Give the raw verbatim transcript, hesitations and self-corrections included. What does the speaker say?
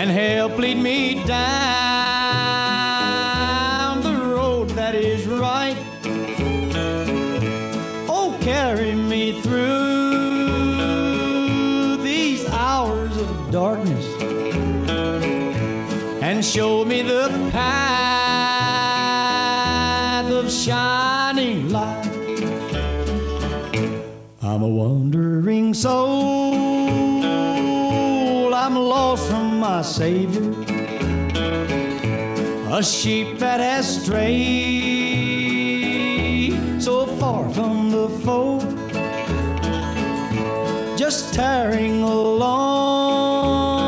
and help lead me down the road that is right. Oh, carry me through these hours of darkness and show me the path of shining light. I'm a wandering soul, I'm lost from my Savior, a sheep that has strayed so far from the fold, just tarrying along